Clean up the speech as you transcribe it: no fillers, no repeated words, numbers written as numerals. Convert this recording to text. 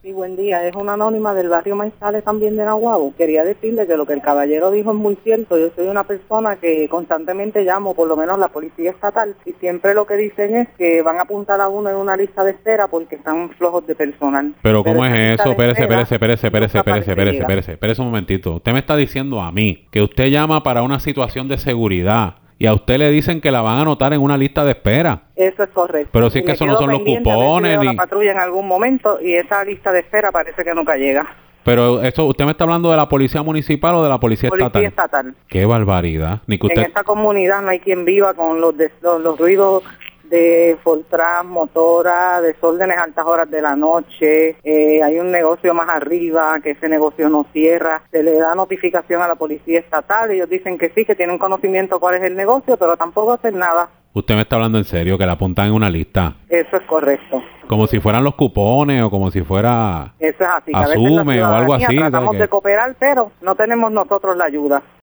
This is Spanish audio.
Sí, buen día. Es una anónima del barrio Maizales, también de Naguabo. Quería decirle que lo que el caballero dijo es muy cierto. Yo soy una persona que constantemente llamo, por lo menos la policía estatal, y siempre lo que dicen es que van a apuntar a uno en una lista de espera porque están flojos de personal. Pero ¿cómo esa es lista eso? de Espérese un momentito. Usted me está diciendo a mí que usted llama para una situación de seguridad y a usted le dicen que la van a anotar en una lista de espera. Eso es correcto. Pero si es que eso no son los cupones ni ni... la patrulla en algún momento y esa lista de espera parece que nunca llega. Pero eso, ¿usted me está hablando de la policía municipal o de la policía estatal? Policía estatal. Qué barbaridad. Ni que usted... En esta comunidad no hay quien viva con los ruidos de Fortran, motora, desórdenes a altas horas de la noche. Hay un negocio más arriba que ese negocio no cierra. Se le da notificación a la policía estatal. Ellos dicen que sí, que tienen conocimiento cuál es el negocio, pero tampoco hacen nada. Usted me está hablando en serio, que la apuntan en una lista. Eso es correcto. Como si fueran los cupones o como si fuera... Eso es así. Asume o algo así. Tratamos de cooperar, pero no tenemos nosotros la ayuda.